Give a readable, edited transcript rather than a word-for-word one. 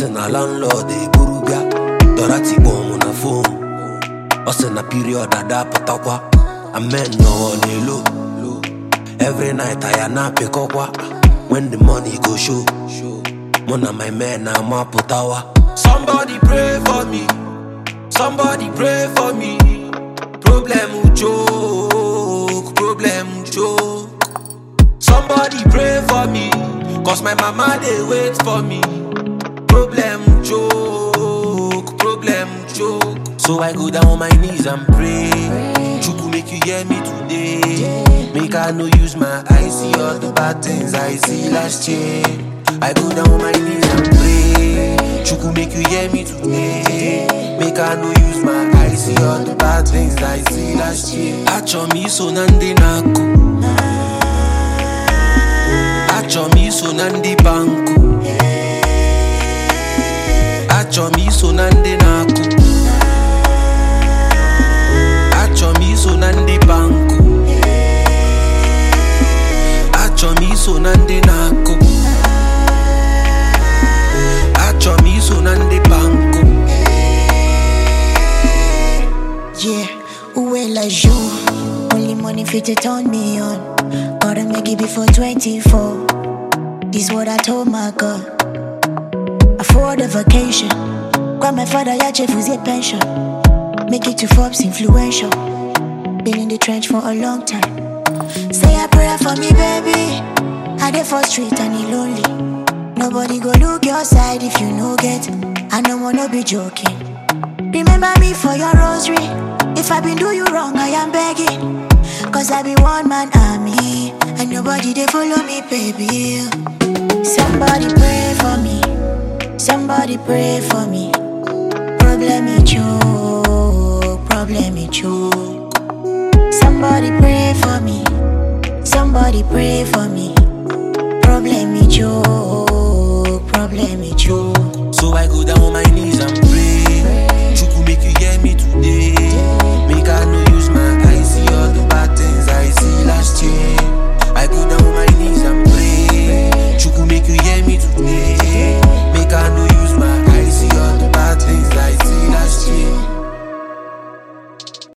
na landlord burubia dorati bomb na phone. Na period ada patakwa amen no on low. Every night I na pick up when the money go show. Mona my man na ma putawa. Somebody pray for me. Somebody pray for me. Problem choke, problem choke. Somebody pray for me, cause my mama they wait for me. Problem choke, problem choke. So I go down on my knees and pray. Chuku make you hear me today. Make I no use my eyes see all the bad things I see last year. I go down on my knees and pray. Chuku make you hear me today. Make I no use my eyes see all the bad things I see last year. Acho mi so nande nako. Acho mi so nande banko. Acho mi so nande nako. Acho mi so nande banko. Acho mi so nande nako. Acho mi so nande banko. Yeah, well as you. Only money fit to turn me on. Gotta make it before 24. This what I told my God. Afford a vacation. Grab my father, ya chef with a pension. Make it to Forbes influential. Been in the trench for a long time. Say a prayer for me, baby. I dey for street and he lonely. Nobody go look your side if you no get. I don't wanna be joking. Remember me for your rosary. If I been do you wrong, I am begging. Cause I be one man army. And nobody they follow me, baby. Somebody pray for me. Somebody pray for me. Problem it choke, problem it choke. Somebody pray for me. Somebody pray for me.